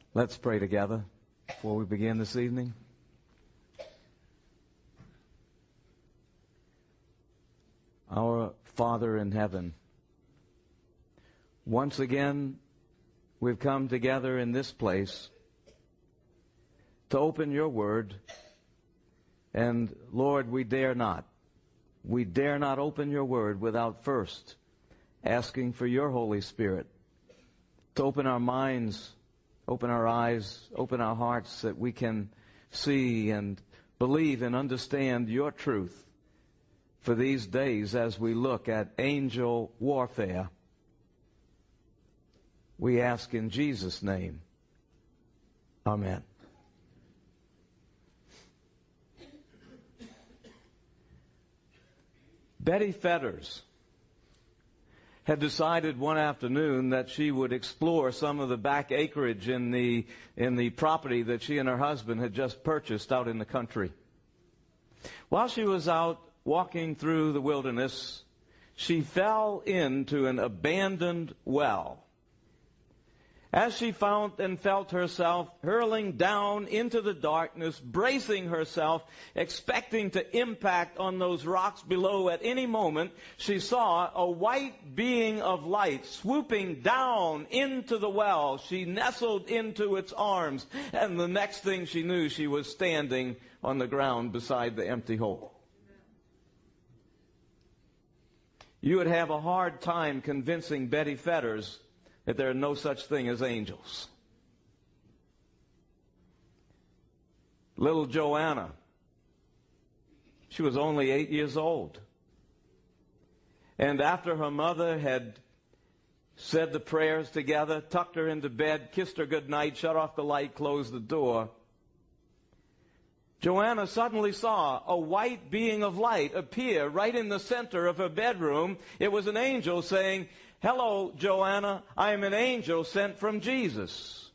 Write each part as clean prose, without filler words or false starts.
Let's pray together before we begin this evening. Our Father in heaven, once again we've come together in this place to open your word, and Lord, we dare not open your word without first asking for your Holy Spirit to open our minds, open our eyes, open our hearts, that we can see and believe and understand your truth for these days as we look at angel warfare. We ask in Jesus' name. Amen. Betty Fetters had decided one afternoon that she would explore some of the back acreage in the property that she and her husband had just purchased out in the country. While she was out walking through the wilderness, she fell into an abandoned well. As she found and felt herself hurling down into the darkness, bracing herself, expecting to impact on those rocks below at any moment, she saw a white being of light swooping down into the well. She nestled into its arms, and the next thing she knew, she was standing on the ground beside the empty hole. You would have a hard time convincing Betty Fetters that there are no such thing as angels. Little Joanna, she was only 8 years old. And after her mother had said the prayers together, tucked her into bed, kissed her goodnight, shut off the light, closed the door, Joanna suddenly saw a white being of light appear right in the center of her bedroom. It was an angel saying, "Hello, Joanna, I am an angel sent from Jesus."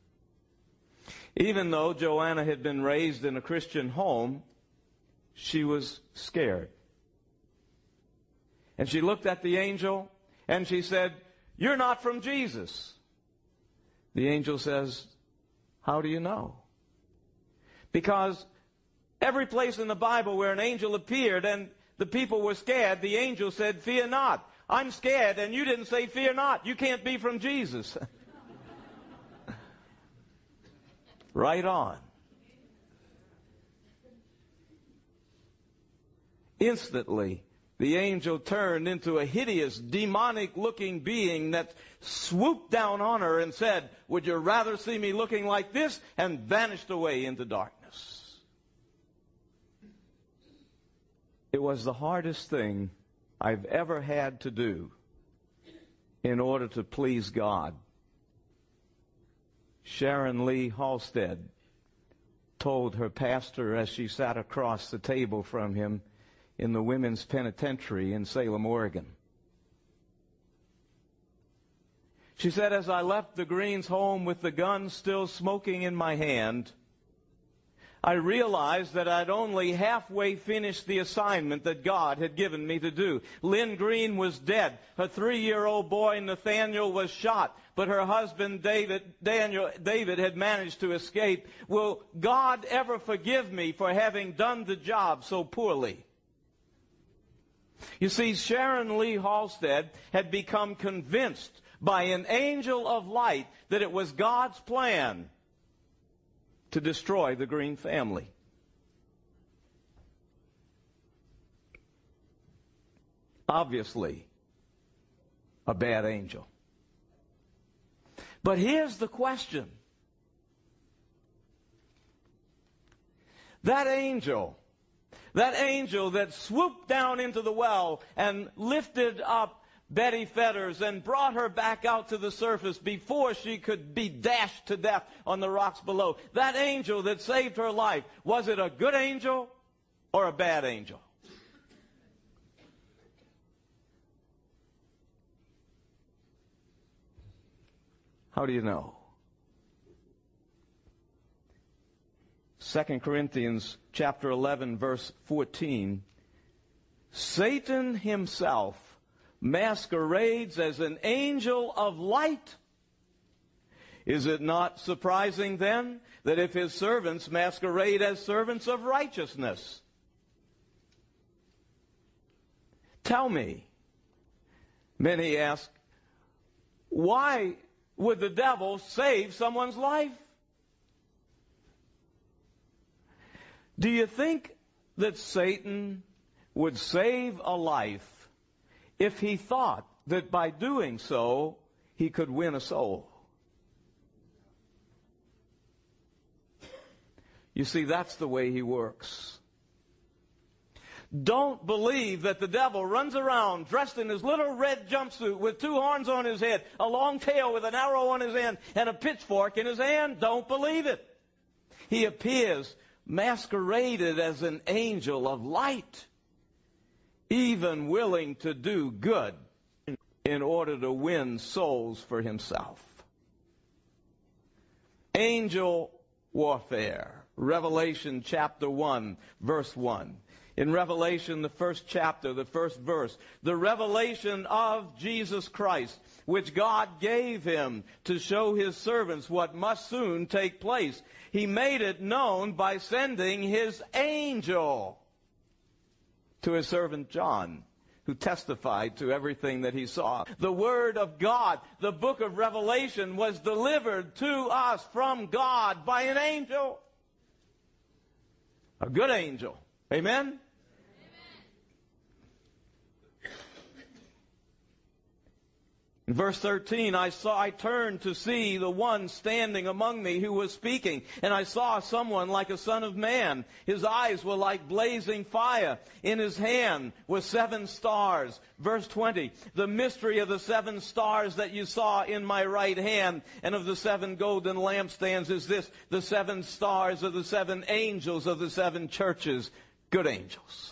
Even though Joanna had been raised in a Christian home, she was scared. And she looked at the angel and she said, "You're not from Jesus." The angel says, "How do you know?" Because every place in the Bible where an angel appeared and the people were scared, the angel said, "Fear not. I'm scared, and you didn't say fear not. You can't be from Jesus." Right on. Instantly, the angel turned into a hideous, demonic-looking being that swooped down on her and said, "Would you rather see me looking like this?" and vanished away into darkness. It was the hardest thing I've ever had to do in order to please God. Sharon Lee Halstead told her pastor as she sat across the table from him in the women's penitentiary in Salem, Oregon. She said, "As I left the Greens' home with the gun still smoking in my hand, I realized that I'd only halfway finished the assignment that God had given me to do. Lynn Green was dead. Her 3-year-old boy, Nathaniel, was shot. But her husband, David, had managed to escape. Will God ever forgive me for having done the job so poorly?" You see, Sharon Lee Halstead had become convinced by an angel of light that it was God's plan to destroy the Green family. Obviously, a bad angel. But here's the question. That angel that swooped down into the well and lifted up Betty Fetters and brought her back out to the surface before she could be dashed to death on the rocks below. That angel that saved her life, was it a good angel or a bad angel? How do you know? 2 Corinthians chapter 11, verse 14. Satan himself masquerades as an angel of light. Is it not surprising then that if his servants masquerade as servants of righteousness? Tell me, many ask, why would the devil save someone's life? Do you think that Satan would save a life if he thought that by doing so he could win a soul? You see, that's the way he works. Don't believe that the devil runs around dressed in his little red jumpsuit with two horns on his head, a long tail with an arrow on his end, and a pitchfork in his hand. Don't believe it. He appears masqueraded as an angel of light, even willing to do good in order to win souls for himself. Angel warfare. Revelation chapter 1, verse 1. In Revelation, the first chapter, the first verse, the revelation of Jesus Christ, which God gave him to show his servants what must soon take place. He made it known by sending his angel to his servant John, who testified to everything that he saw. The Word of God, the book of Revelation, was delivered to us from God by an angel. A good angel. Amen? In verse 13, I turned to see the one standing among me who was speaking, and I saw someone like a son of man. His eyes were like blazing fire. In his hand were 7 stars. Verse 20, the mystery of the 7 stars that you saw in my right hand and of the 7 golden lampstands is this: the 7 stars are the 7 angels of the 7 churches, good angels.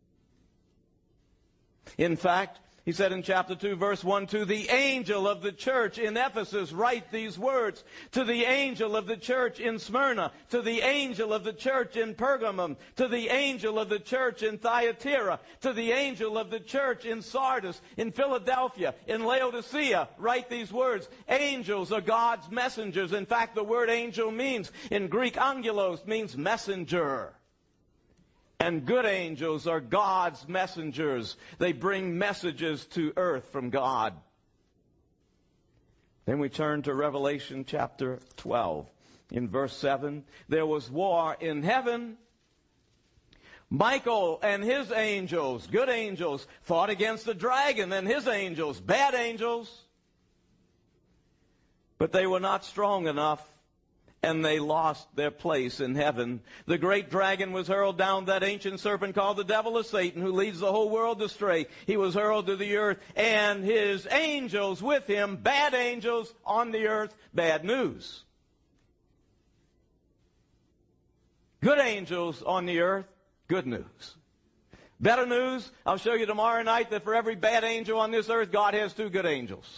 In fact, he said in chapter 2, verse 1, to the angel of the church in Ephesus, write these words. To the angel of the church in Smyrna, to the angel of the church in Pergamum, to the angel of the church in Thyatira, to the angel of the church in Sardis, in Philadelphia, in Laodicea, write these words. Angels are God's messengers. In fact, the word angel means, in Greek, angelos, means messenger. And good angels are God's messengers. They bring messages to earth from God. Then we turn to Revelation chapter 12. In verse 7, there was war in heaven. Michael and his angels, good angels, fought against the dragon and his angels, bad angels. But they were not strong enough, and they lost their place in heaven. The great dragon was hurled down, that ancient serpent called the devil or Satan, who leads the whole world astray. He was hurled to the earth, and his angels with him, bad angels on the earth, bad news. Good angels on the earth, good news. Better news, I'll show you tomorrow night that for every bad angel on this earth, God has 2 good angels.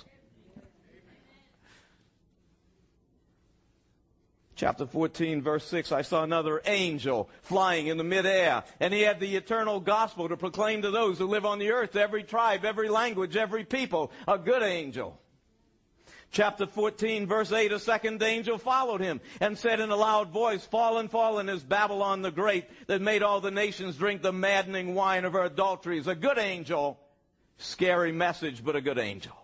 Chapter 14, verse 6, I saw another angel flying in the midair, and he had the eternal gospel to proclaim to those who live on the earth, every tribe, every language, every people, a good angel. Chapter 14, verse 8, a second angel followed him and said in a loud voice, Fallen, fallen is Babylon the Great, that made all the nations drink the maddening wine of her adulteries. A good angel, scary message, but a good angel.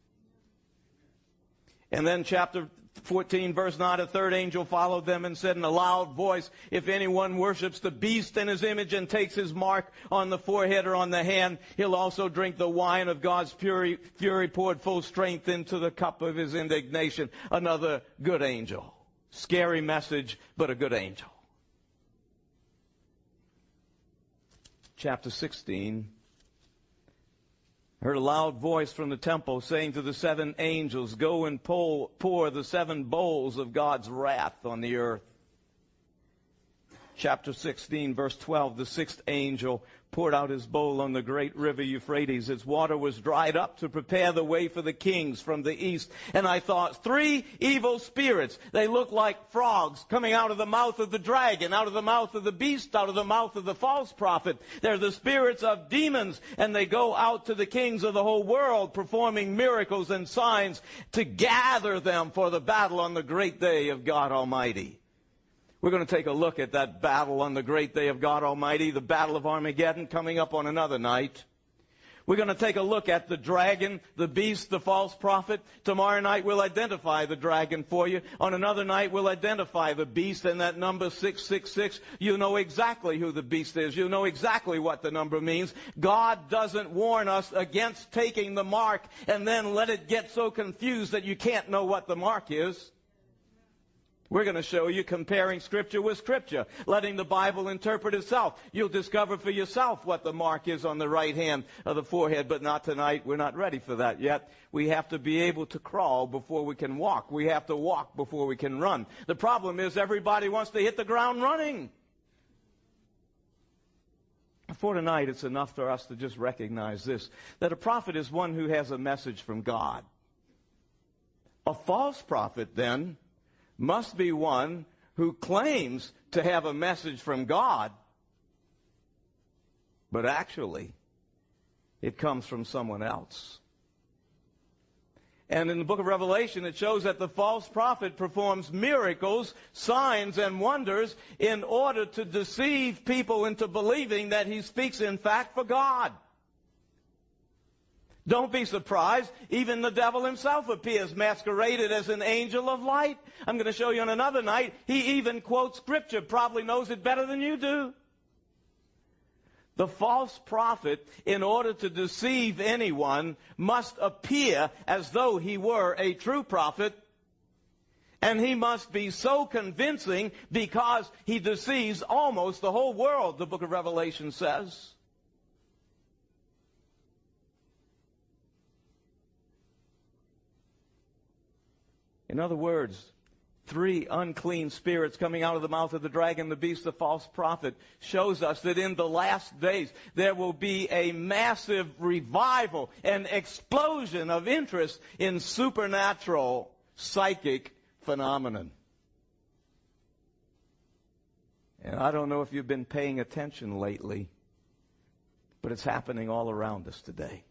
And then chapter 14, verse 9, a third angel followed them and said in a loud voice, if anyone worships the beast in his image and takes his mark on the forehead or on the hand, he'll also drink the wine of God's fury poured full strength into the cup of his indignation. Another good angel. Scary message, but a good angel. Chapter 16. I heard a loud voice from the temple saying to the 7 angels, go and pour the 7 bowls of God's wrath on the earth. chapter 16, verse 12, the sixth angel poured out his bowl on the great river Euphrates. Its water was dried up to prepare the way for the kings from the east. And I thought, 3 evil spirits. They look like frogs coming out of the mouth of the dragon, out of the mouth of the beast, out of the mouth of the false prophet. They're the spirits of demons, and they go out to the kings of the whole world, performing miracles and signs to gather them for the battle on the great day of God Almighty. We're going to take a look at that battle on the great day of God Almighty, the Battle of Armageddon, coming up on another night. We're going to take a look at the dragon, the beast, the false prophet. Tomorrow night we'll identify the dragon for you. On another night we'll identify the beast and that number 666. You know exactly who the beast is. You know exactly what the number means. God doesn't warn us against taking the mark and then let it get so confused that you can't know what the mark is. We're going to show you comparing Scripture with Scripture, letting the Bible interpret itself. You'll discover for yourself what the mark is on the right hand of the forehead, but not tonight. We're not ready for that yet. We have to be able to crawl before we can walk. We have to walk before we can run. The problem is everybody wants to hit the ground running. For tonight, it's enough for us to just recognize this, that a prophet is one who has a message from God. A false prophet, then, must be one who claims to have a message from God, but actually it comes from someone else. And in the book of Revelation, it shows that the false prophet performs miracles, signs, and wonders in order to deceive people into believing that he speaks, in fact, for God. Don't be surprised. Even the devil himself appears masqueraded as an angel of light. I'm going to show you on another night. He even quotes Scripture, probably knows it better than you do. The false prophet, in order to deceive anyone, must appear as though he were a true prophet. And he must be so convincing because he deceives almost the whole world, the book of Revelation says. In other words, 3 unclean spirits coming out of the mouth of the dragon, the beast, the false prophet, shows us that in the last days there will be a massive revival, an explosion of interest in supernatural psychic phenomenon. And I don't know if you've been paying attention lately, but it's happening all around us today.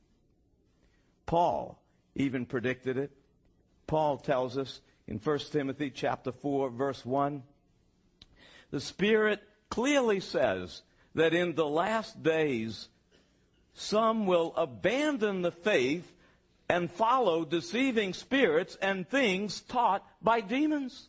Paul even predicted it. Paul tells us in 1 Timothy chapter 4, verse 1, the Spirit clearly says that in the last days some will abandon the faith and follow deceiving spirits and things taught by demons.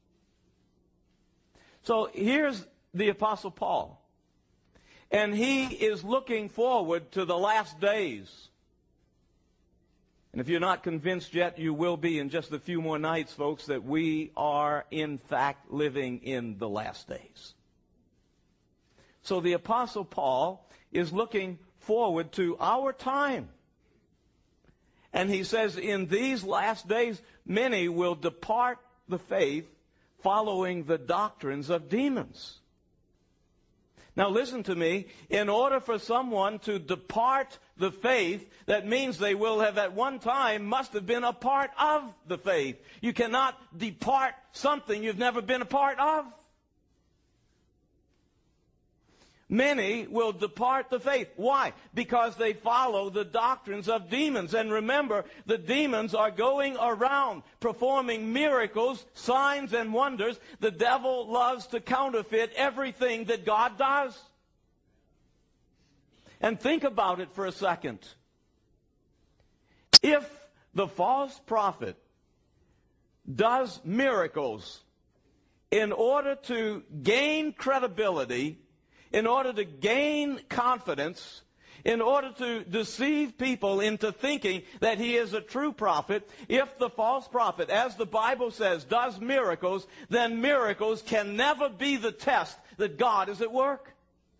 So here's the Apostle Paul, and he is looking forward to the last days. And if you're not convinced yet, you will be in just a few more nights, folks, that we are, in fact, living in the last days. So the Apostle Paul is looking forward to our time. And he says, in these last days, many will depart the faith following the doctrines of demons. Now listen to me. In order for someone to depart the faith, that means they will have at one time must have been a part of the faith. You cannot depart something you've never been a part of. Many will depart the faith. Why? Because they follow the doctrines of demons. And remember, the demons are going around performing miracles, signs, and wonders. The devil loves to counterfeit everything that God does. And think about it for a second. If the false prophet does miracles in order to gain credibility, in order to gain confidence, in order to deceive people into thinking that he is a true prophet, if the false prophet, as the Bible says, does miracles, then miracles can never be the test that God is at work.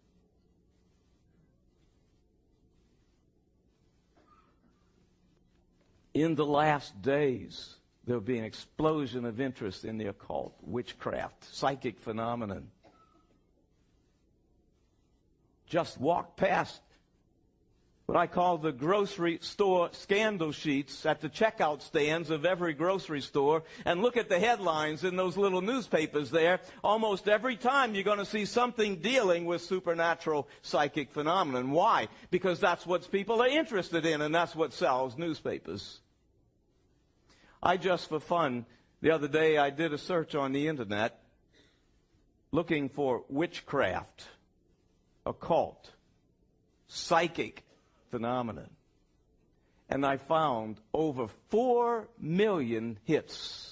In the last days, there will be an explosion of interest in the occult, witchcraft, psychic phenomenon. just walk past what I call the grocery store scandal sheets at the checkout stands of every grocery store and look at the headlines in those little newspapers there, almost every time you're going to see something dealing with supernatural psychic phenomenon. Why? Because that's what people are interested in, and that's what sells newspapers. I just for fun, the other day I did a search on the internet looking for witchcraft, occult, psychic phenomenon. And I found over 4 million hits.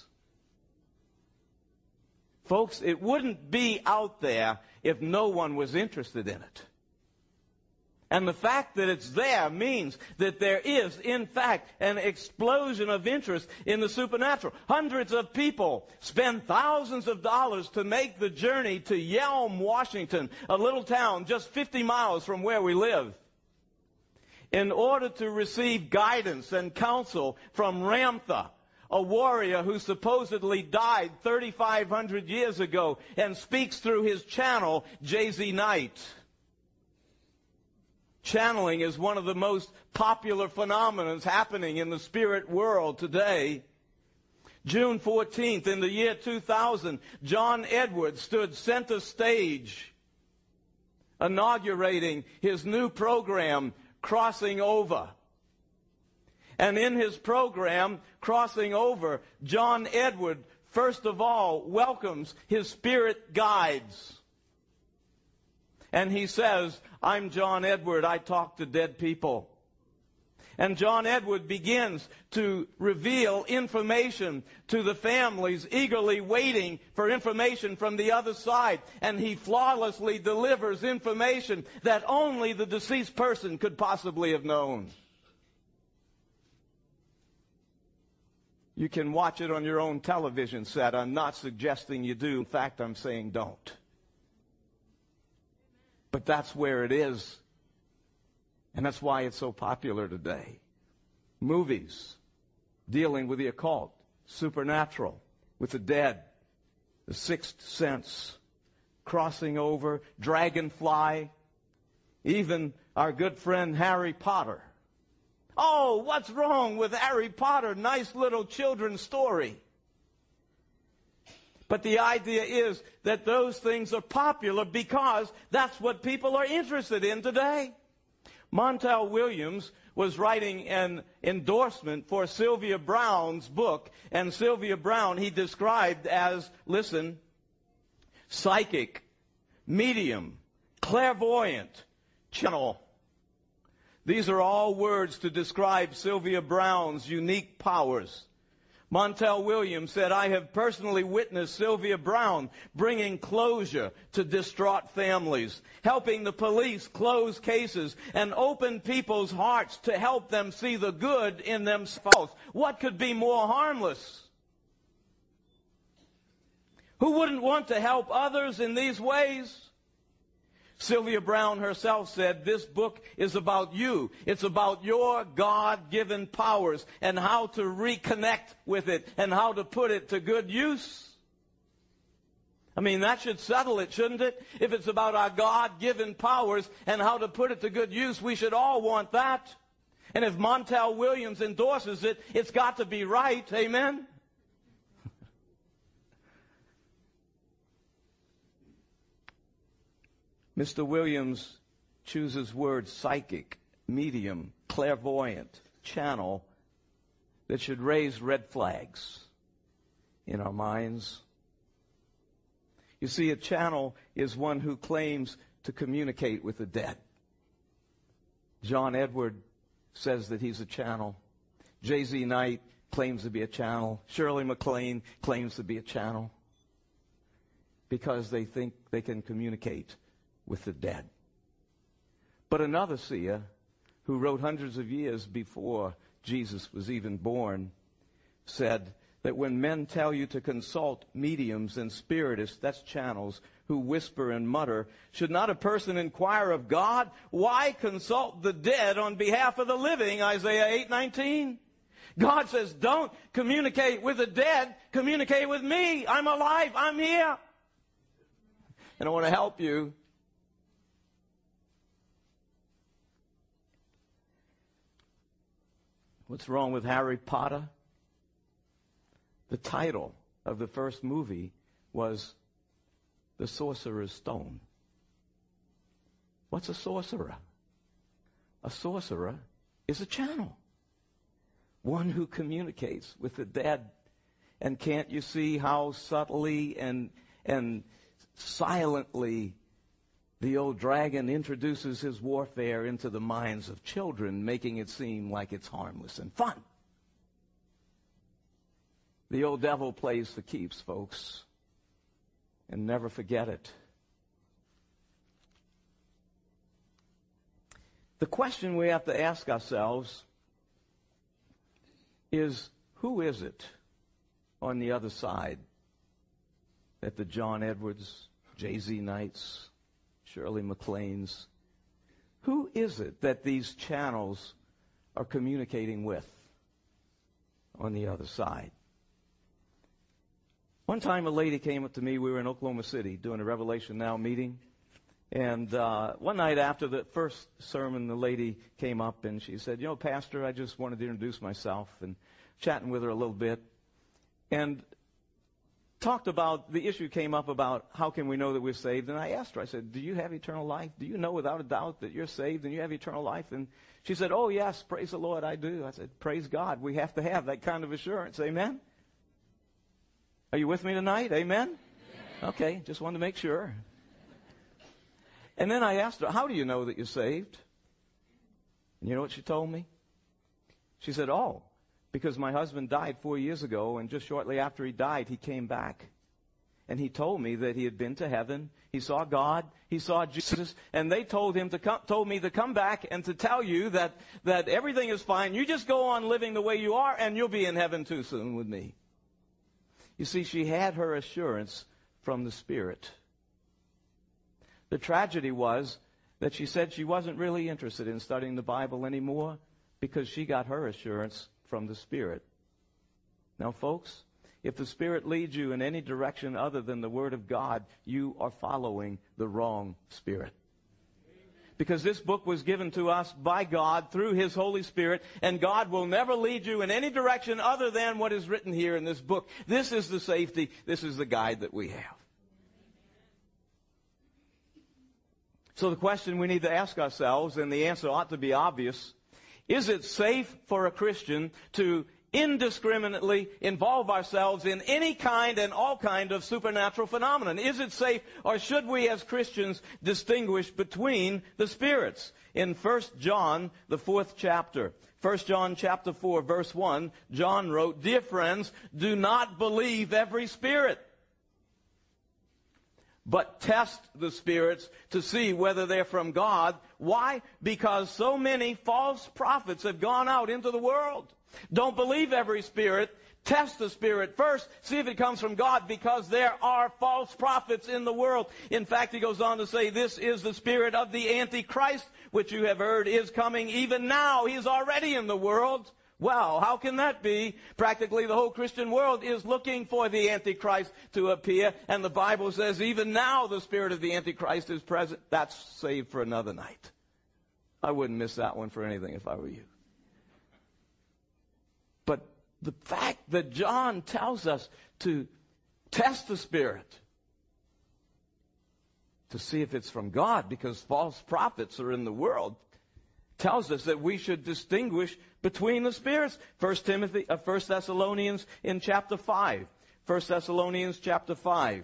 Folks, it wouldn't be out there if no one was interested in it. And the fact that it's there means that there is, in fact, an explosion of interest in the supernatural. Hundreds of people spend thousands of dollars to make the journey to Yelm, Washington, a little town just 50 miles from where we live, in order to receive guidance and counsel from Ramtha, a warrior who supposedly died 3,500 years ago and speaks through his channel, J.Z. Knight. Channeling is one of the most popular phenomena happening in the spirit world today. June 14th, in the year 2000, John Edwards stood center stage, inaugurating his new program, Crossing Over. And in his program, Crossing Over, John Edwards, first of all, welcomes his spirit guides. And he says, "I'm John Edward, I talk to dead people." And John Edward begins to reveal information to the families eagerly waiting for information from the other side. And he flawlessly delivers information that only the deceased person could possibly have known. You can watch it on your own television set. I'm not suggesting you do. In fact, I'm saying don't. But that's where it is. And that's why it's so popular today. Movies dealing with the occult, supernatural, with the dead, The Sixth Sense, Crossing Over, Dragonfly, even our good friend Harry Potter. Oh, what's wrong with Harry Potter? Nice little children's story. But the idea is that those things are popular because that's what people are interested in today. Montel Williams was writing an endorsement for Sylvia Browne's book, and Sylvia Browne he described as, listen, psychic, medium, clairvoyant, channel. These are all words to describe Sylvia Browne's unique powers. Montel Williams said, "I have personally witnessed Sylvia Browne bringing closure to distraught families, helping the police close cases, and open people's hearts to help them see the good in themselves." What could be more harmless? Who wouldn't want to help others in these ways? Sylvia Browne herself said, "This book is about you. It's about your God-given powers and how to reconnect with it and how to put it to good use." I mean, that should settle it, shouldn't it? If it's about our God-given powers and how to put it to good use, we should all want that. And if Montel Williams endorses it, it's got to be right. Amen? Mr. Williams chooses words psychic, medium, clairvoyant, channel that should raise red flags in our minds. You see, a channel is one who claims to communicate with the dead. John Edward says that he's a channel. J.Z. Knight claims to be a channel. Shirley MacLaine claims to be a channel because they think they can communicate with the dead. But another seer, who wrote hundreds of years before Jesus was even born, said that when men tell you to consult mediums and spiritists, that's channels, who whisper and mutter, should not a person inquire of God? Why consult the dead on behalf of the living? Isaiah 8:19. God says, don't communicate with the dead, communicate with me. I'm alive, I'm here. And I want to help you. What's wrong with Harry Potter? The title of the first movie was The Sorcerer's Stone. What's a sorcerer? A sorcerer is a channel. One who communicates with the dead. And can't you see how subtly and silently the old dragon introduces his warfare into the minds of children, making it seem like it's harmless and fun? The old devil plays for keeps, folks. And never forget it. The question we have to ask ourselves is, who is it on the other side that the John Edwards, J.Z. Knights, Shirley MacLaines, who is it that these channels are communicating with on the other side? One time a lady came up to me. We were in Oklahoma City doing a Revelation Now meeting. And one night after the first sermon, the lady came up and she said, Pastor, I just wanted to introduce myself, and chatting with her a little bit. And talked about, the issue came up about how can we know that we're saved. And I asked her, I said, do you have eternal life? Do you know without a doubt that you're saved and you have eternal life? And she said, oh, yes, praise the Lord, I do. I said, praise God. We have to have that kind of assurance. Amen? Are you with me tonight? Amen? Okay, just wanted to make sure. And then I asked her, how do you know that you're saved? And you know what she told me? She said, because my husband died 4 years ago, and just shortly after he died, he came back. And he told me that he had been to heaven. He saw God. He saw Jesus. And they told me to come back and to tell you that everything is fine. You just go on living the way you are, and you'll be in heaven too soon with me. You see, she had her assurance from the Spirit. The tragedy was that she said she wasn't really interested in studying the Bible anymore because she got her assurance from the Spirit. Now, folks, if the Spirit leads you in any direction other than the Word of God, you are following the wrong Spirit. Because this book was given to us by God through His Holy Spirit, and God will never lead you in any direction other than what is written here in this book. This is the safety. This is the guide that we have. So the question we need to ask ourselves, and the answer ought to be obvious, is it safe for a Christian to indiscriminately involve ourselves in any kind and all kind of supernatural phenomenon? Is it safe, or should we as Christians distinguish between the spirits? In 1 John, the 4th chapter, 1 John chapter 4, verse 1, John wrote, "Dear friends, do not believe every spirit, but test the spirits to see whether they're from God." Why? Because so many false prophets have gone out into the world. Don't believe every spirit. Test the spirit first. See if it comes from God, because there are false prophets in the world. In fact, he goes on to say, this is the spirit of the Antichrist, which you have heard is coming even now. He is already in the world. Well, how can that be? Practically the whole Christian world is looking for the Antichrist to appear, and the Bible says even now the spirit of the Antichrist is present. That's saved for another night. I wouldn't miss that one for anything if I were you. But the fact that John tells us to test the spirit to see if it's from God, because false prophets are in the world, tells us that we should distinguish between the spirits. 1 Thessalonians in chapter 5. 1 Thessalonians chapter 5.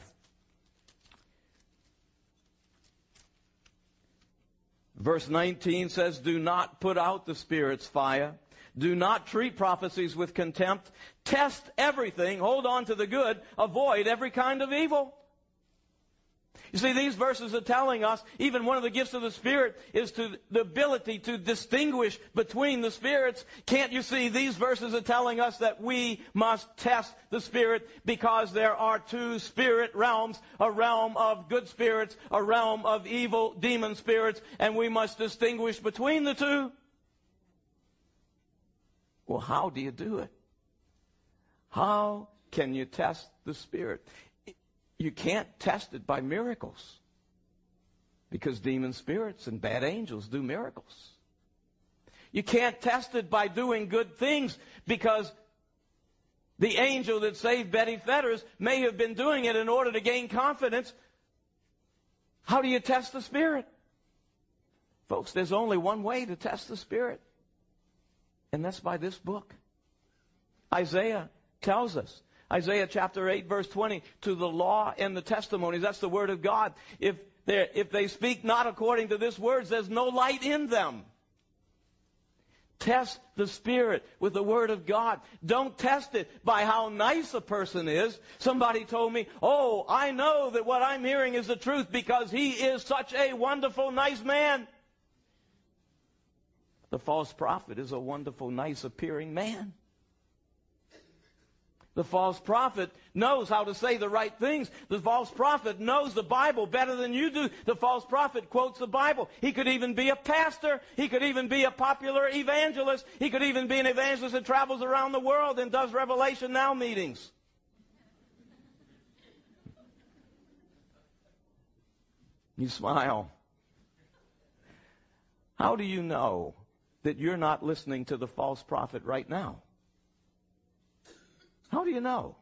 Verse 19 says, "Do not put out the Spirit's fire. Do not treat prophecies with contempt. Test everything. Hold on to the good. Avoid every kind of evil." You see, these verses are telling us even one of the gifts of the Spirit is the ability to distinguish between the spirits. Can't you see, these verses are telling us that we must test the Spirit, because there are two spirit realms, a realm of good spirits, a realm of evil demon spirits, and we must distinguish between the two. Well, how do you do it? How can you test the Spirit? You can't test it by miracles, because demon spirits and bad angels do miracles. You can't test it by doing good things, because the angel that saved Betty Fetters may have been doing it in order to gain confidence. How do you test the Spirit? Folks, there's only one way to test the Spirit, and that's by this book. Isaiah tells us, Isaiah chapter 8, verse 20, to the law and the testimonies, that's the word of God. If they speak not according to this word, there's no light in them. Test the Spirit with the Word of God. Don't test it by how nice a person is. Somebody told me, oh, I know that what I'm hearing is the truth because he is such a wonderful, nice man. The false prophet is a wonderful, nice appearing man. The false prophet knows how to say the right things. The false prophet knows the Bible better than you do. The false prophet quotes the Bible. He could even be a pastor. He could even be a popular evangelist. He could even be an evangelist that travels around the world and does Revelation Now meetings. You smile. How do you know that you're not listening to the false prophet right now? How do you know?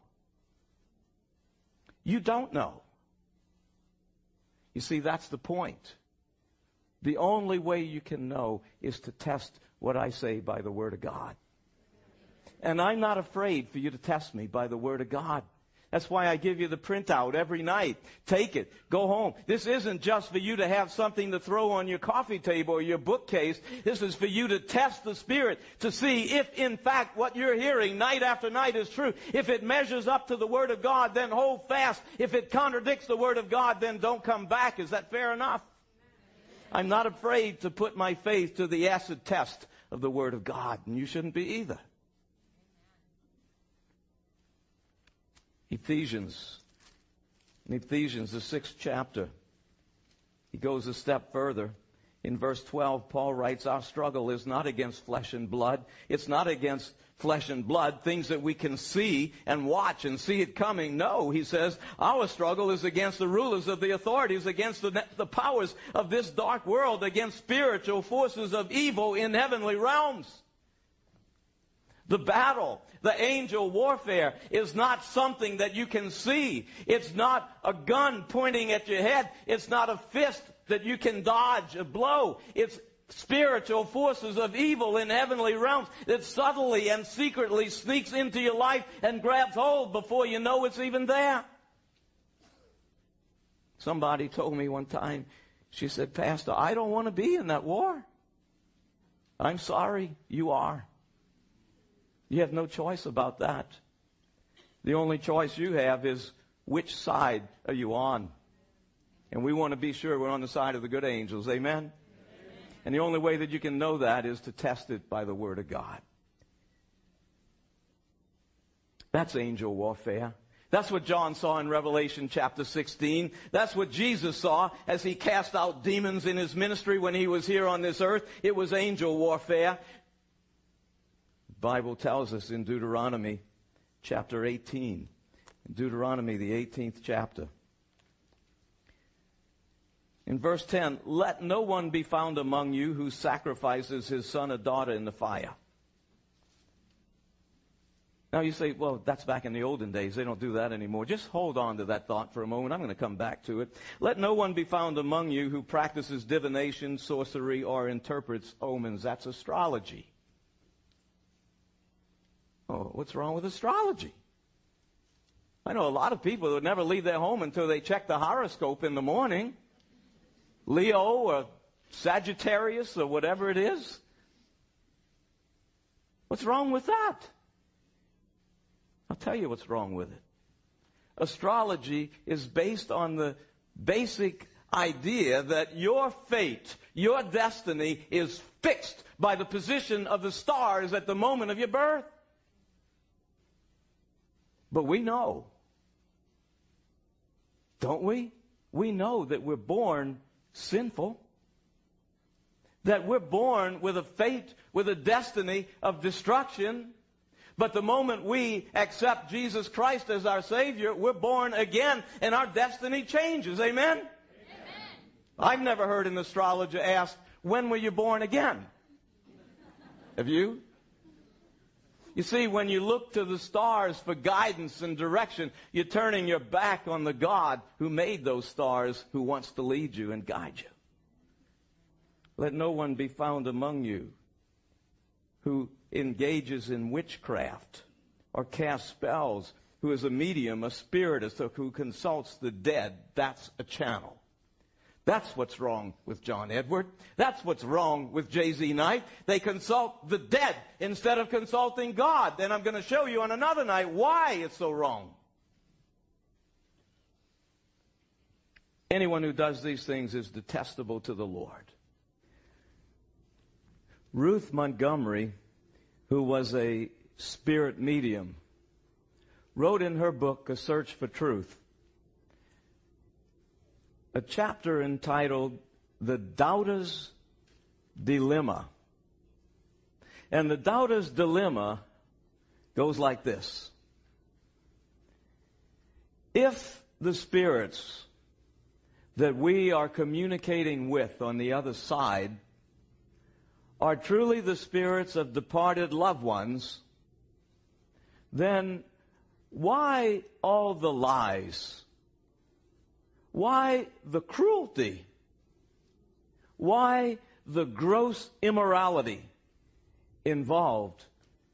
You don't know. You see, that's the point. The only way you can know is to test what I say by the Word of God. And I'm not afraid for you to test me by the Word of God. That's why I give you the printout every night. Take it. Go home. This isn't just for you to have something to throw on your coffee table or your bookcase. This is for you to test the Spirit to see if, in fact, what you're hearing night after night is true. If it measures up to the Word of God, then hold fast. If it contradicts the Word of God, then don't come back. Is that fair enough? I'm not afraid to put my faith to the acid test of the Word of God, and you shouldn't be either. Ephesians, the 6th chapter, he goes a step further. In verse 12, Paul writes, our struggle is not against flesh and blood. It's not against flesh and blood, things that we can see and watch and see it coming. No, he says, our struggle is against the rulers of the authorities, against the powers of this dark world, against spiritual forces of evil in heavenly realms. The battle, the angel warfare, is not something that you can see. It's not a gun pointing at your head. It's not a fist that you can dodge a blow. It's spiritual forces of evil in heavenly realms that subtly and secretly sneaks into your life and grabs hold before you know it's even there. Somebody told me one time, she said, Pastor, I don't want to be in that war. I'm sorry, you are. You have no choice about that. The only choice you have is which side are you on? And we want to be sure we're on the side of the good angels. Amen? Amen. And the only way that you can know that is to test it by the Word of God. That's angel warfare. That's what John saw in Revelation chapter 16. That's what Jesus saw as he cast out demons in his ministry when he was here on this earth. It was angel warfare. The Bible tells us in Deuteronomy chapter 18, Deuteronomy the 18th chapter. In verse 10, let no one be found among you who sacrifices his son or daughter in the fire. Now you say, well, that's back in the olden days. They don't do that anymore. Just hold on to that thought for a moment. I'm going to come back to it. Let no one be found among you who practices divination, sorcery, or interprets omens. That's astrology. Oh, what's wrong with astrology? I know a lot of people who would never leave their home until they check the horoscope in the morning. Leo or Sagittarius or whatever it is. What's wrong with that? I'll tell you what's wrong with it. Astrology is based on the basic idea that your fate, your destiny is fixed by the position of the stars at the moment of your birth. But we know, don't we? We know that we're born sinful, that we're born with a fate, with a destiny of destruction. But the moment we accept Jesus Christ as our Savior, we're born again and our destiny changes. Amen? Amen. I've never heard an astrologer ask, when were you born again? Have you? You see, when you look to the stars for guidance and direction, you're turning your back on the God who made those stars, who wants to lead you and guide you. Let no one be found among you who engages in witchcraft or casts spells, who is a medium, a spiritist, or who consults the dead. That's a channel. That's what's wrong with John Edward. That's what's wrong with J.Z. Knight. They consult the dead instead of consulting God. And I'm going to show you on another night why it's so wrong. Anyone who does these things is detestable to the Lord. Ruth Montgomery, who was a spirit medium, wrote in her book, A Search for Truth, a chapter entitled The Doubter's Dilemma. And the doubter's dilemma goes like this. If the spirits that we are communicating with on the other side are truly the spirits of departed loved ones, then why all the lies? Why the cruelty? Why the gross immorality involved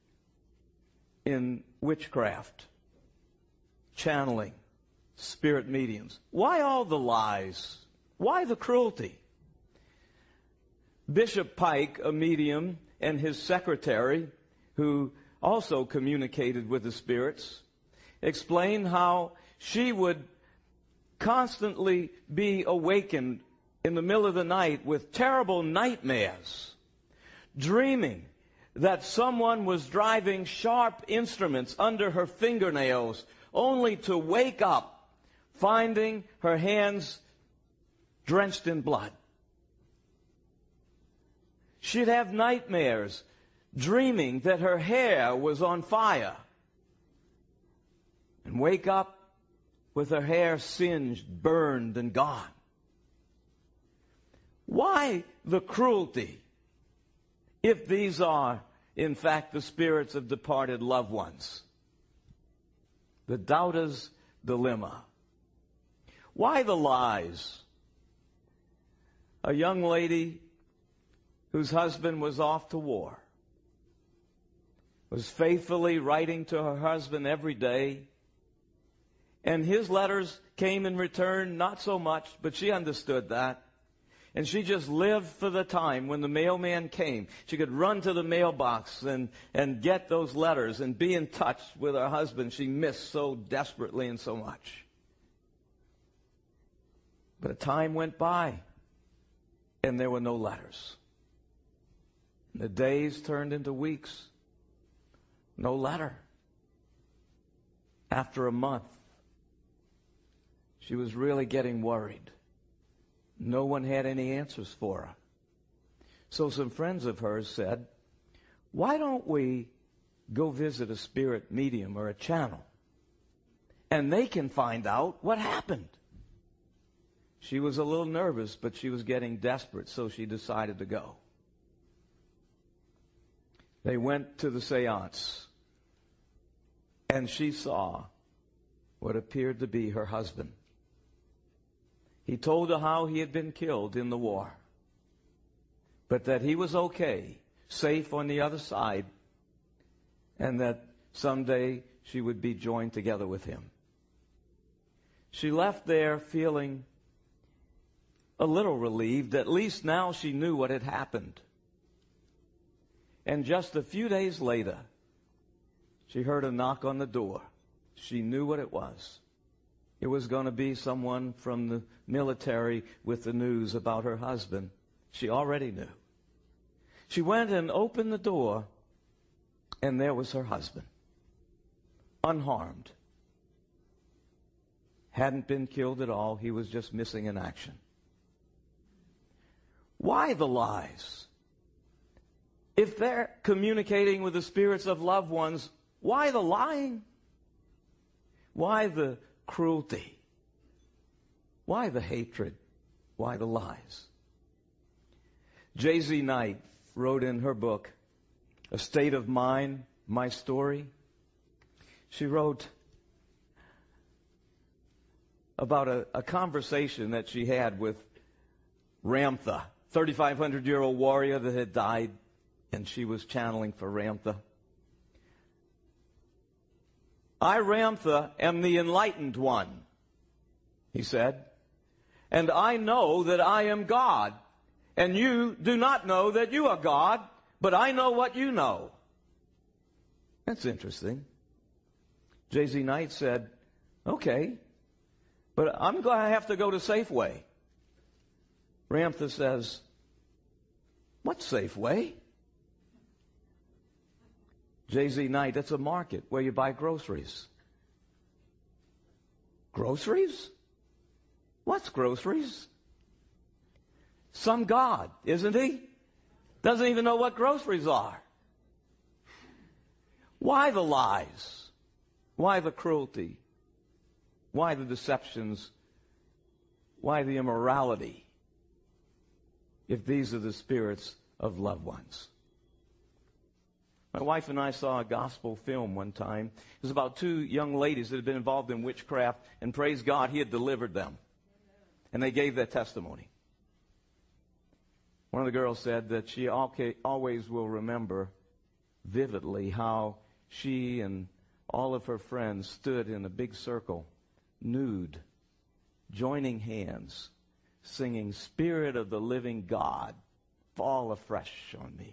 in witchcraft, channeling, spirit mediums? Why all the lies? Why the cruelty? Bishop Pike, a medium, and his secretary, who also communicated with the spirits, explained how she would constantly be awakened in the middle of the night with terrible nightmares, dreaming that someone was driving sharp instruments under her fingernails, only to wake up finding her hands drenched in blood. She'd have nightmares, dreaming that her hair was on fire, and wake up with her hair singed, burned, and gone. Why the cruelty if these are, in fact, the spirits of departed loved ones? The doubter's dilemma. Why the lies? A young lady whose husband was off to war was faithfully writing to her husband every day, and his letters came in return, not so much, but she understood that. And she just lived for the time when the mailman came. She could run to the mailbox and get those letters and be in touch with her husband she missed so desperately and so much. But time went by, and there were no letters. And the days turned into weeks. No letter. After a month, she was really getting worried. No one had any answers for her. So some friends of hers said, why don't we go visit a spirit medium or a channel, and they can find out what happened? She was a little nervous, but she was getting desperate, so she decided to go. They went to the seance, and she saw what appeared to be her husband. He told her how he had been killed in the war, but that he was okay, safe on the other side, and that someday she would be joined together with him. She left there feeling a little relieved. At least now she knew what had happened. And just a few days later, she heard a knock on the door. She knew what it was. It was going to be someone from the military with the news about her husband. She already knew. She went and opened the door, and there was her husband, unharmed. Hadn't been killed at all. He was just missing in action. Why the lies? If they're communicating with the spirits of loved ones, why the lying? Why the cruelty? Why the hatred? Why the lies? J.Z. Knight wrote in her book, A State of Mind, My Story. She wrote about a conversation that she had with Ramtha, 3,500-year-old warrior that had died, and she was channeling for Ramtha. I, Ramtha, am the enlightened one, he said, and I know that I am God, and you do not know that you are God, but I know what you know. That's interesting. J.Z. Knight said, okay, but I'm going to have to go to Safeway. Ramtha says, what's Safeway? J.Z. Knight, that's a market where you buy groceries. Groceries? What's groceries? Some God, isn't he? Doesn't even know what groceries are. Why the lies? Why the cruelty? Why the deceptions? Why the immorality? If these are the spirits of loved ones. My wife and I saw a gospel film one time. It was about two young ladies that had been involved in witchcraft, and praise God, He had delivered them. And they gave their testimony. One of the girls said that she always will remember vividly how she and all of her friends stood in a big circle, nude, joining hands, singing, Spirit of the Living God, fall afresh on me.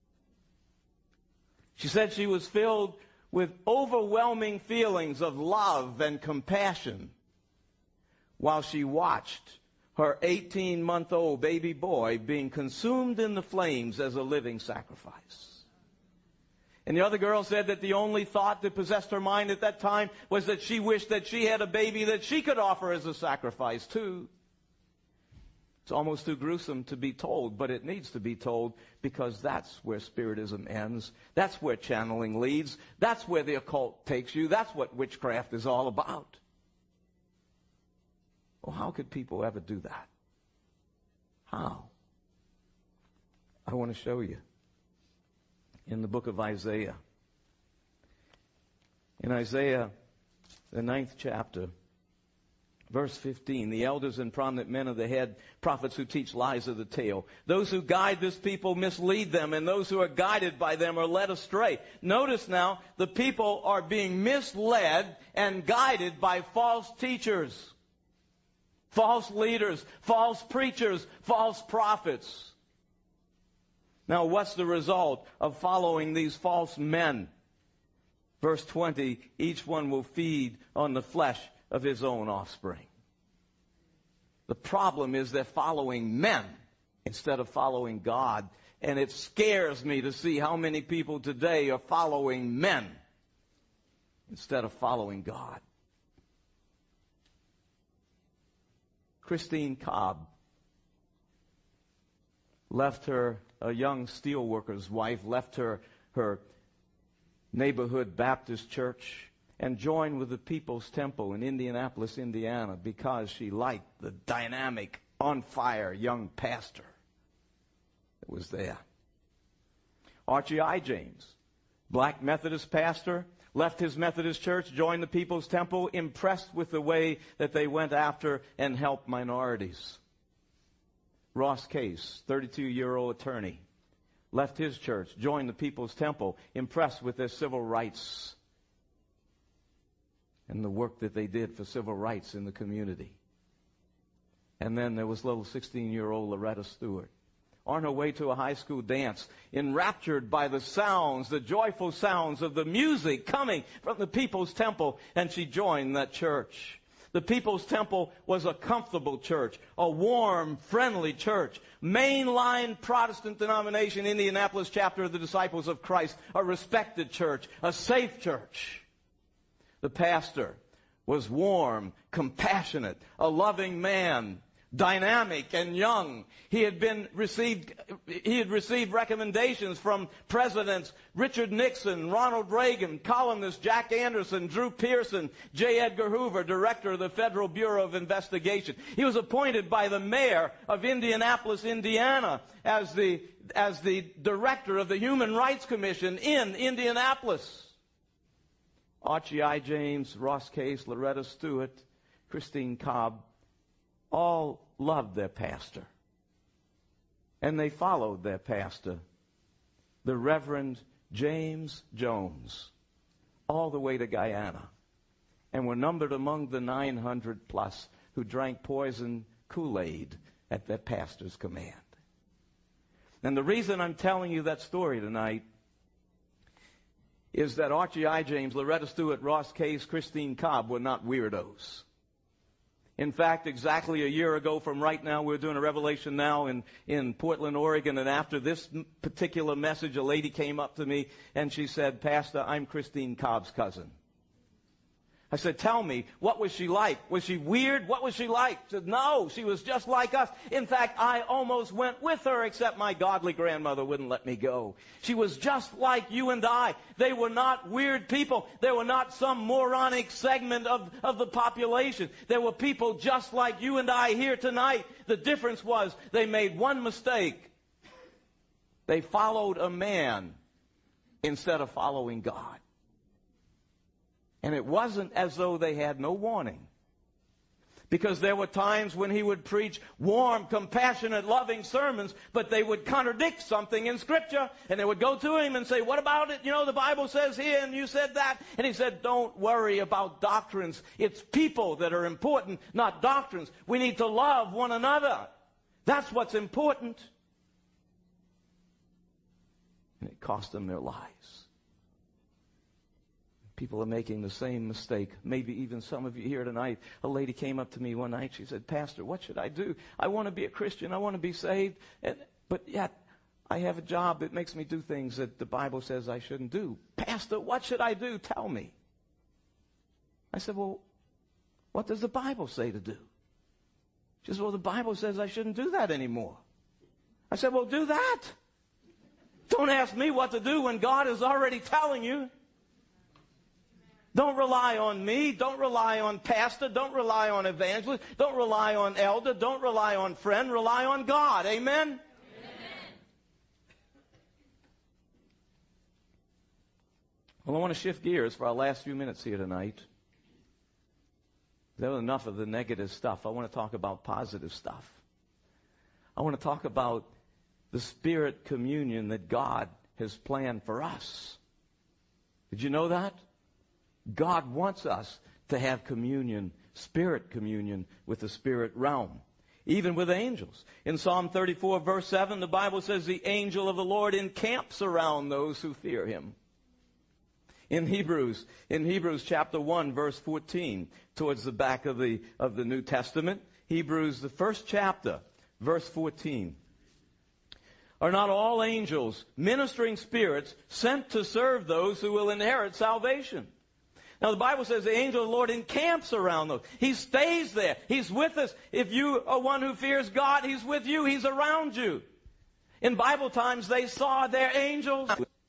She said she was filled with overwhelming feelings of love and compassion while she watched her 18-month-old baby boy being consumed in the flames as a living sacrifice. And the other girl said that the only thought that possessed her mind at that time was that she wished that she had a baby that she could offer as a sacrifice too. It's almost too gruesome to be told, but it needs to be told because that's where Spiritism ends. That's where channeling leads. That's where the occult takes you. That's what witchcraft is all about. Well, how could people ever do that? How? I want to show you. In the book of Isaiah. In Isaiah, the 9th chapter, verse 15, the elders and prominent men of the head, prophets who teach lies of the tail. Those who guide this people mislead them, and those who are guided by them are led astray. Notice now, the people are being misled and guided by false teachers, false leaders, false preachers, false prophets. Now, what's the result of following these false men? Verse 20, each one will feed on the flesh of his own offspring. The problem is they're following men instead of following God. And it scares me to see how many people today are following men instead of following God. Christine Cobb left her, a young steelworker's wife, left her neighborhood Baptist church and joined with the People's Temple in Indianapolis, Indiana, because she liked the dynamic, on-fire young pastor that was there. Archie I. James, black Methodist pastor, left his Methodist church, joined the People's Temple, impressed with the way that they went after and helped minorities. Ross Case, 32-year-old attorney, left his church, joined the People's Temple, impressed with their civil rights and the work that they did for civil rights in the community. And then there was little 16-year-old Loretta Stewart, on her way to a high school dance, enraptured by the sounds, the joyful sounds of the music coming from the People's Temple, and she joined that church. The People's Temple was a comfortable church, a warm, friendly church, mainline Protestant denomination, Indianapolis chapter of the Disciples of Christ, a respected church, a safe church. The pastor was warm, compassionate, a loving man, dynamic and young. He had received recommendations from presidents Richard Nixon, Ronald Reagan, columnist Jack Anderson, Drew Pearson, J. Edgar Hoover, director of the Federal Bureau of Investigation. He was appointed by the mayor of Indianapolis, Indiana, as the director of the Human Rights Commission in Indianapolis. Archie I. James, Ross Case, Loretta Stewart, Christine Cobb, all loved their pastor. And they followed their pastor, the Reverend James Jones, all the way to Guyana, and were numbered among the 900 plus who drank poison Kool-Aid at their pastor's command. And the reason I'm telling you that story tonight is that Archie I. James, Loretta Stewart, Ross Case, Christine Cobb were not weirdos. In fact, exactly a year ago from right now, we're doing a revelation now in Portland, Oregon, and after this particular message, a lady came up to me and she said, "Pastor, I'm Christine Cobb's cousin." I said, "Tell me, what was she like? Was she weird? What was she like?" She said, "No, she was just like us. In fact, I almost went with her, except my godly grandmother wouldn't let me go. She was just like you and I. They were not weird people. They were not some moronic segment of the population. They were people just like you and I here tonight. The difference was they made one mistake. They followed a man instead of following God. And it wasn't as though they had no warning. Because there were times when he would preach warm, compassionate, loving sermons, but they would contradict something in Scripture. And they would go to him and say, "What about it? You know, the Bible says here and you said that." And he said, "Don't worry about doctrines. It's people that are important, not doctrines. We need to love one another. That's what's important." And it cost them their lives. People are making the same mistake. Maybe even some of you here tonight. A lady came up to me one night. She said, "Pastor, what should I do? I want to be a Christian. I want to be saved. But yet I have a job that makes me do things that the Bible says I shouldn't do. Pastor, what should I do? Tell me." I said, "Well, what does the Bible say to do?" She said, "Well, the Bible says I shouldn't do that anymore." I said, "Well, do that. Don't ask me what to do when God is already telling you. Don't rely on me. Don't rely on pastor. Don't rely on evangelist. Don't rely on elder. Don't rely on friend. Rely on God." Amen? Amen. Well, I want to shift gears for our last few minutes here tonight. There was enough of the negative stuff. I want to talk about positive stuff. I want to talk about the Spirit communion that God has planned for us. Did you know that? God wants us to have communion, spirit communion with the spirit realm, even with angels. In Psalm 34, verse 7, the Bible says the angel of the Lord encamps around those who fear him. In Hebrews chapter 1, verse 14, towards the back of the New Testament, Hebrews, the first chapter, verse 14. "Are not all angels ministering spirits sent to serve those who will inherit salvation?" Now, the Bible says the angel of the Lord encamps around those. He stays there. He's with us. If you are one who fears God, He's with you. He's around you. In Bible times, they saw their angels.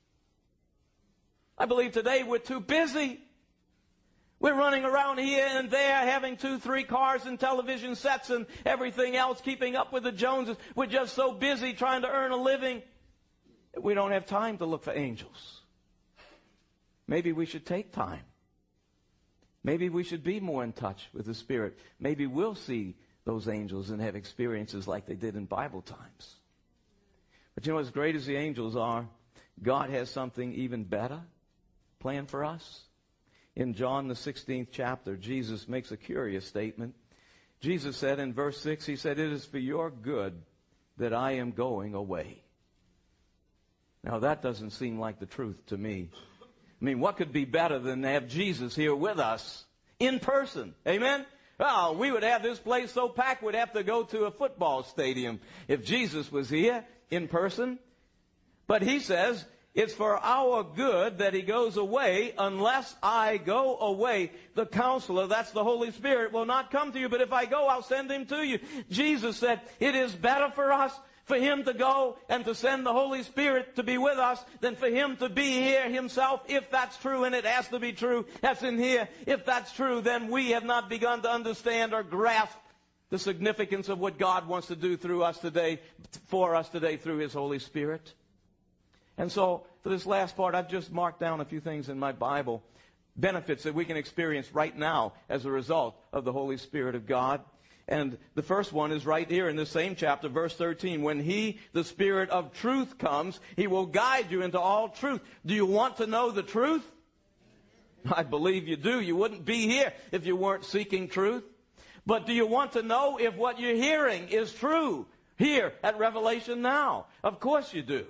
I believe today we're too busy. We're running around here and there, having 2, 3 cars and television sets and everything else, keeping up with the Joneses. We're just so busy trying to earn a living. We don't have time to look for angels. Maybe we should take time. Maybe we should be more in touch with the Spirit. Maybe we'll see those angels and have experiences like they did in Bible times. But you know, as great as the angels are, God has something even better planned for us. In John, the 16th chapter, Jesus makes a curious statement. Jesus said in verse 6, He said, "It is for your good that I am going away." Now, that doesn't seem like the truth to me. I mean, what could be better than to have Jesus here with us in person? Amen? Well, we would have this place so packed we'd have to go to a football stadium if Jesus was here in person. But He says, it's for our good that he goes away. Unless I go away, the counselor, that's the Holy Spirit, will not come to you. But if I go, I'll send him to you. Jesus said, it is better for us for him to go and to send the Holy Spirit to be with us than for him to be here himself. If that's true, and it has to be true, that's in here. If that's true, then we have not begun to understand or grasp the significance of what God wants to do through us today, for us today, through his Holy Spirit. And so, for this last part, I've just marked down a few things in my Bible, benefits that we can experience right now as a result of the Holy Spirit of God. And the first one is right here in this same chapter, verse 13. When he, the Spirit of truth, comes, he will guide you into all truth. Do you want to know the truth? I believe you do. You wouldn't be here if you weren't seeking truth. But do you want to know if what you're hearing is true here at Revelation Now? Of course you do.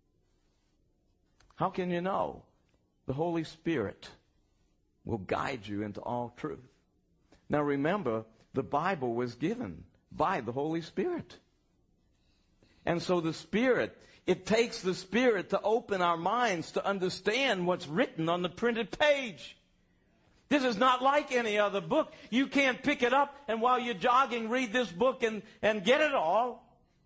How can you know? The Holy Spirit will guide you into all truth. Now remember, the Bible was given by the Holy Spirit. And so the Spirit, it takes the Spirit to open our minds to understand what's written on the printed page. This is not like any other book. You can't pick it up and while you're jogging read this book and get it all.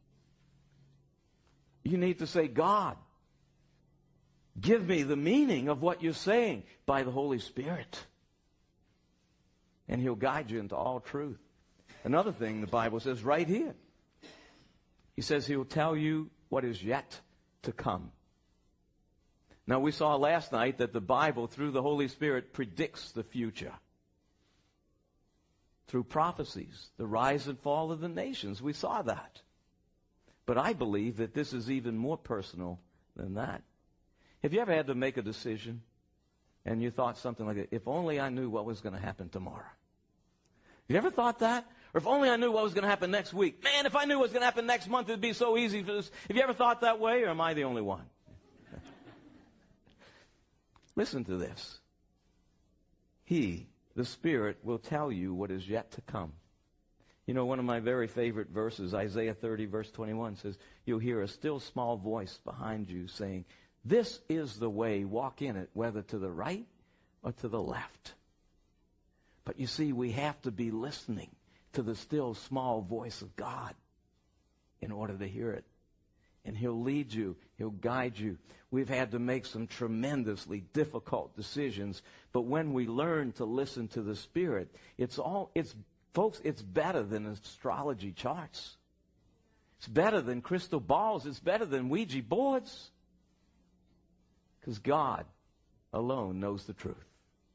You need to say, God, give me the meaning of what you're saying by the Holy Spirit. And he'll guide you into all truth. Another thing the Bible says right here. He says he'll tell you what is yet to come. Now we saw last night that the Bible, through the Holy Spirit, predicts the future. Through prophecies, the rise and fall of the nations. We saw that. But I believe that this is even more personal than that. Have you ever had to make a decision and you thought something like, if only I knew what was going to happen tomorrow? Have you ever thought that? Or if only I knew what was going to happen next week. Man, if I knew what was going to happen next month, it would be so easy for this. Have you ever thought that way, or am I the only one? Listen to this. He, the Spirit, will tell you what is yet to come. You know, one of my very favorite verses, Isaiah 30, verse 21, says, you'll hear a still small voice behind you saying, this is the way, walk in it, whether to the right or to the left. But you see, we have to be listening to the still small voice of God in order to hear it. And he'll lead you. He'll guide you. We've had to make some tremendously difficult decisions. But when we learn to listen to the Spirit, folks, it's better than astrology charts. It's better than crystal balls. It's better than Ouija boards. Because God alone knows the truth.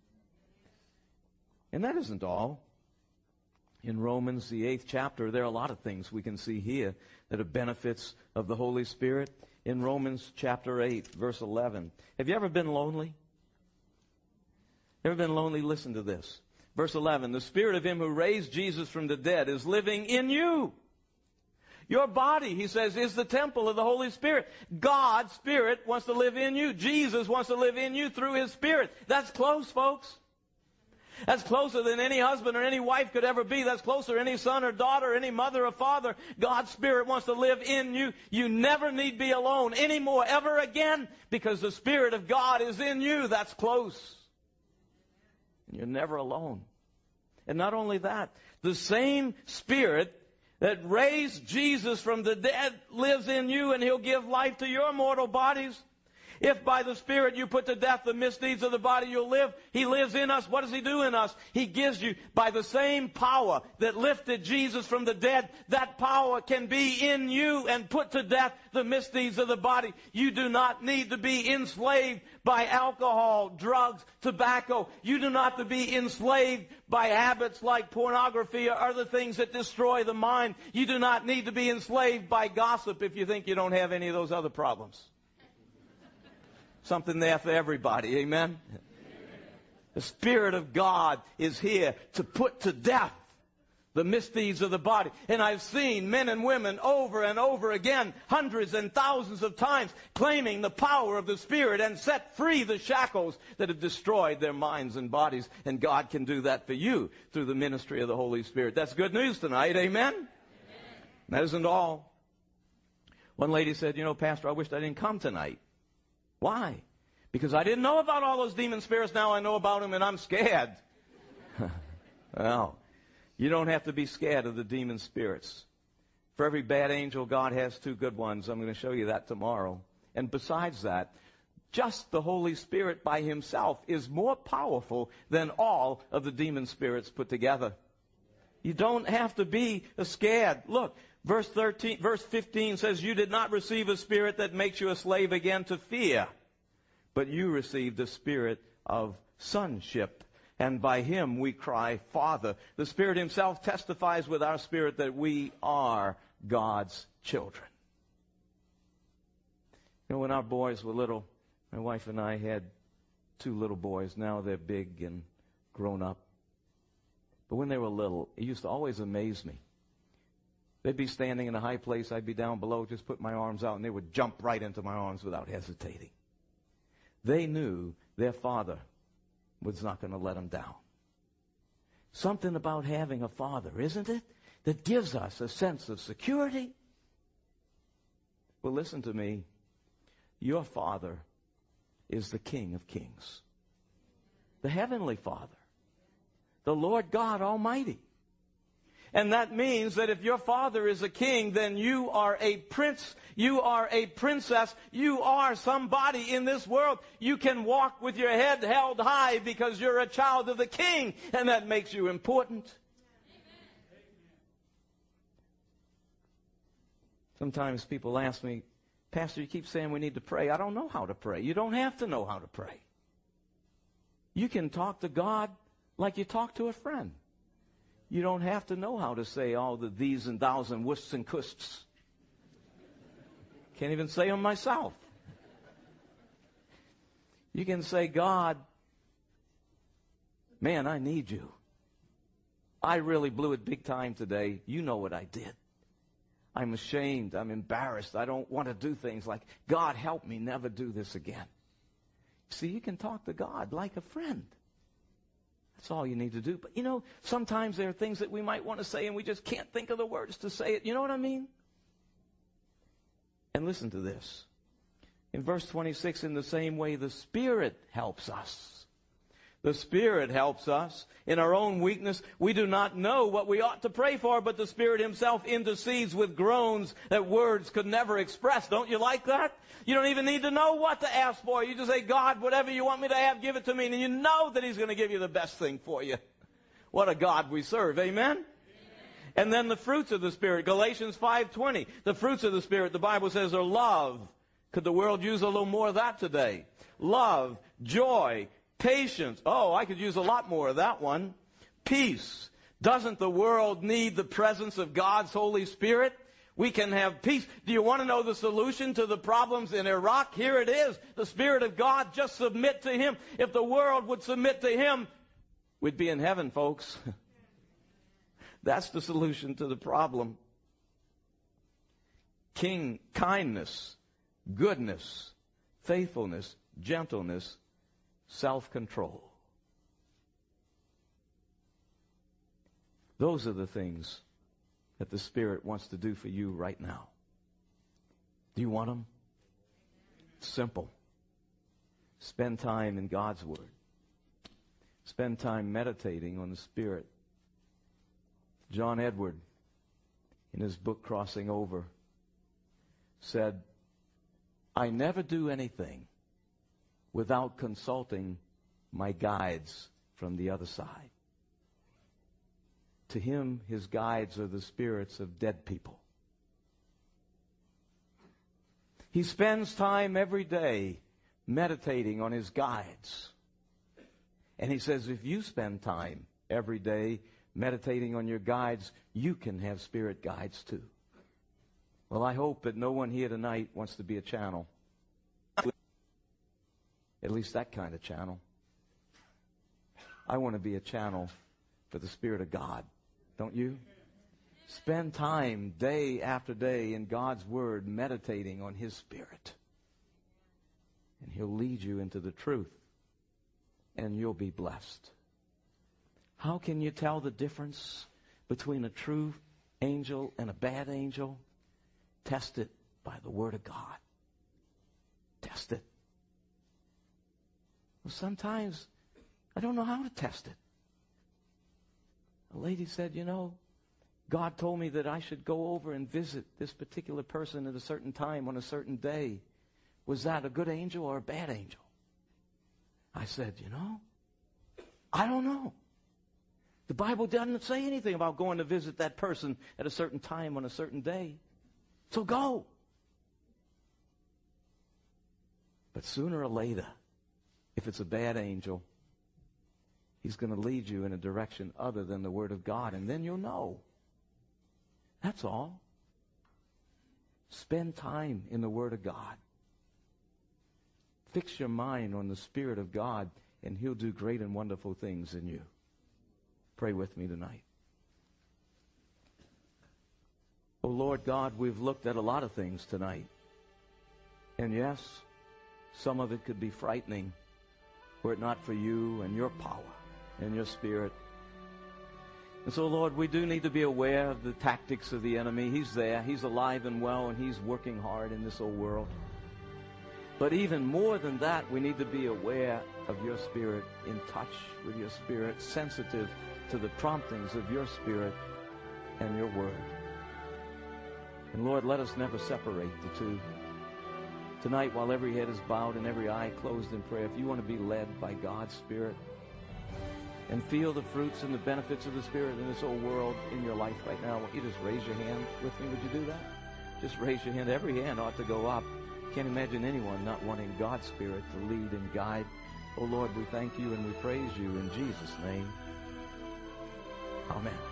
And that isn't all. In Romans, the 8th chapter, there are a lot of things we can see here that are benefits of the Holy Spirit. In Romans chapter 8, verse 11. Have you ever been lonely? Ever been lonely? Listen to this. Verse 11, the Spirit of him who raised Jesus from the dead is living in you. Your body, he says, is the temple of the Holy Spirit. God's Spirit wants to live in you. Jesus wants to live in you through his Spirit. That's close, folks. That's closer than any husband or any wife could ever be. That's closer than any son or daughter, any mother or father. God's Spirit wants to live in you. You never need be alone anymore, ever again, because the Spirit of God is in you. That's close. And you're never alone. And not only that, the same Spirit that raised Jesus from the dead lives in you, and he'll give life to your mortal bodies. If by the Spirit you put to death the misdeeds of the body, you'll live. He lives in us. What does he do in us? He gives you, by the same power that lifted Jesus from the dead, that power can be in you and put to death the misdeeds of the body. You do not need to be enslaved by alcohol, drugs, tobacco. You do not have to be enslaved by habits like pornography or other things that destroy the mind. You do not need to be enslaved by gossip if you think you don't have any of those other problems. Something there for everybody. Amen? The Spirit of God is here to put to death the misdeeds of the body. And I've seen men and women over and over again, hundreds and thousands of times, claiming the power of the Spirit and set free the shackles that have destroyed their minds and bodies. And God can do that for you through the ministry of the Holy Spirit. That's good news tonight. Amen? Amen. That isn't all. One lady said, Pastor, I wished I didn't come tonight. Why? Because I didn't know about all those demon spirits. Now I know about them and I'm scared. Well, you don't have to be scared of the demon spirits. For every bad angel, God has two good ones. I'm going to show you that tomorrow. And besides that, just the Holy Spirit by himself is more powerful than all of the demon spirits put together. You don't have to be scared. Look, verse 15 says, you did not receive a spirit that makes you a slave again to fear, but you received the spirit of sonship. And by him we cry, Father. The Spirit himself testifies with our spirit that we are God's children. You know, when our boys were little, my wife and I had two little boys. Now they're big and grown up. But when they were little, it used to always amaze me. They'd be standing in a high place, I'd be down below, just put my arms out, and they would jump right into my arms without hesitating. They knew their father was not going to let them down. Something about having a father, isn't it, that gives us a sense of security? Well, listen to me. Your Father is the King of Kings, the Heavenly Father, the Lord God Almighty. And that means that if your father is a king, then you are a prince, you are a princess, you are somebody in this world. You can walk with your head held high because you're a child of the king, and that makes you important. Sometimes people ask me, Pastor, you keep saying we need to pray. I don't know how to pray. You don't have to know how to pray. You can talk to God like you talk to a friend. You don't have to know how to say all the these and thous and wusts and kusts. Can't even say them myself. You can say, God, man, I need you. I really blew it big time today. You know what I did. I'm ashamed. I'm embarrassed. I don't want to do things like, God, help me never do this again. See, you can talk to God like a friend. That's all you need to do. But, you know, sometimes there are things that we might want to say and we just can't think of the words to say it. You know what I mean? And listen to this. In verse 26, in the same way, the Spirit helps us. The Spirit helps us. In our own weakness, we do not know what we ought to pray for, but the Spirit himself intercedes with groans that words could never express. Don't you like that? You don't even need to know what to ask for. You just say, God, whatever you want me to have, give it to me. And you know that he's going to give you the best thing for you. What a God we serve. Amen? Amen. And then the fruits of the Spirit. Galatians 5:20. The fruits of the Spirit, the Bible says, are love. Could the world use a little more of that today? Love, joy, patience. Oh, I could use a lot more of that one. Peace. Doesn't the world need the presence of God's Holy Spirit? We can have peace. Do you want to know the solution to the problems in Iraq? Here it is. The Spirit of God, just submit to him. If the world would submit to him, we'd be in heaven, folks. That's the solution to the problem. Kindness, goodness, faithfulness, gentleness, self-control. Those are the things that the Spirit wants to do for you right now. Do you want them? Simple. Spend time in God's Word. Spend time meditating on the Spirit. John Edward, in his book Crossing Over, said, I never do anything without consulting my guides from the other side. To him, his guides are the spirits of dead people. He spends time every day meditating on his guides. And he says, if you spend time every day meditating on your guides, you can have spirit guides too. Well, I hope that no one here tonight wants to be a channel. At least that kind of channel. I want to be a channel for the Spirit of God. Don't you? Spend time day after day in God's Word meditating on His Spirit. And He'll lead you into the truth. And you'll be blessed. How can you tell the difference between a true angel and a bad angel? Test it by the Word of God. Test it. Well, sometimes I don't know how to test it. A lady said, God told me that I should go over and visit this particular person at a certain time on a certain day. Was that a good angel or a bad angel? I said, I don't know. The Bible doesn't say anything about going to visit that person at a certain time on a certain day. So go. But sooner or later, if it's a bad angel, he's going to lead you in a direction other than the Word of God, and then you'll know. That's all. Spend time in the Word of God. Fix your mind on the Spirit of God, and He'll do great and wonderful things in you. Pray with me tonight. Oh, Lord God, we've looked at a lot of things tonight. And yes, some of it could be frightening were it not for you and your power and your Spirit. And so, Lord, we do need to be aware of the tactics of the enemy. He's there. He's alive and well, and he's working hard in this old world. But even more than that, we need to be aware of your Spirit, in touch with your Spirit, sensitive to the promptings of your Spirit and your Word. And Lord, let us never separate the two. Tonight, while every head is bowed and every eye closed in prayer, if you want to be led by God's Spirit and feel the fruits and the benefits of the Spirit in this old world in your life right now, won't you just raise your hand with me? Would you do that? Just raise your hand. Every hand ought to go up. Can't imagine anyone not wanting God's Spirit to lead and guide. Oh, Lord, we thank you and we praise you in Jesus' name. Amen.